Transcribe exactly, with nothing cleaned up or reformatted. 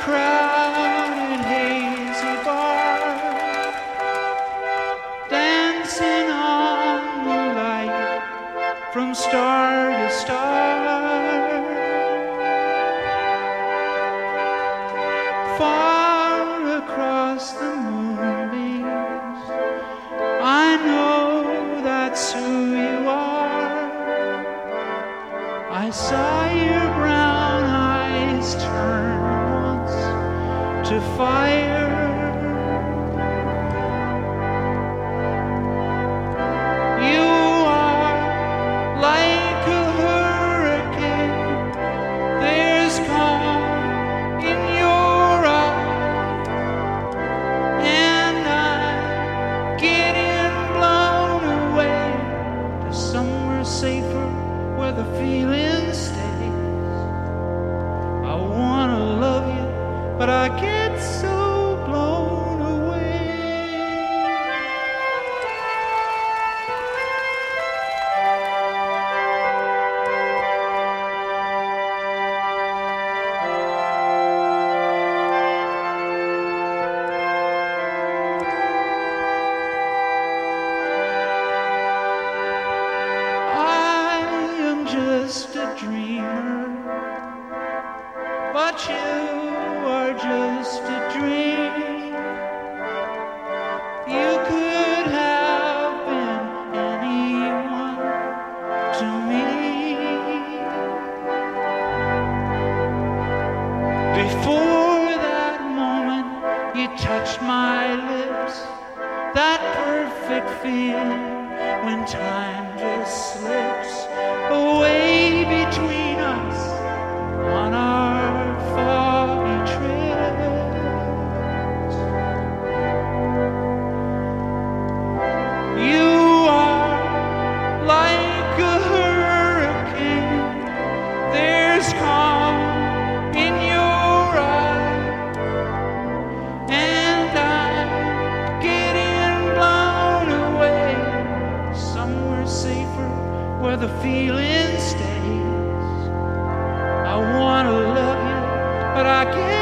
crowded, hazy bar, dancing on the light from star to star. Far across the moonbeams, I know that's who you are. I saw your brown eyes turn once to fire. You are like a hurricane. There's calm in your eyes, and I'm getting blown away to somewhere safer where the feeling stays. I wanna love you, but I get so blown away. I am just a dreamer, but you are just a dream. You could have been anyone to me. Before that moment you touched my lips, that perfect feeling when time just slips away between us on our foggy trips. You are like a hurricane. There's calm in your eyes, and I'm getting blown away somewhere safer where the feeling stays. I wanna love you, but I can't.